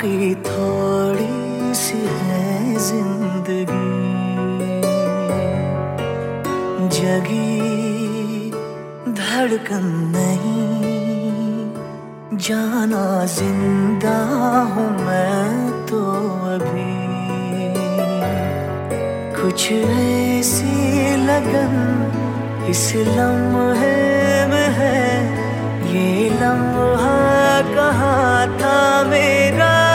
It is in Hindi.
बाकी थोड़ी सी है जिंदगी, जगी धड़कन नहीं, जाना जिंदा हूँ मैं तो अभी। कुछ ऐसी लगन इस लम्हे में है, ये लम्हा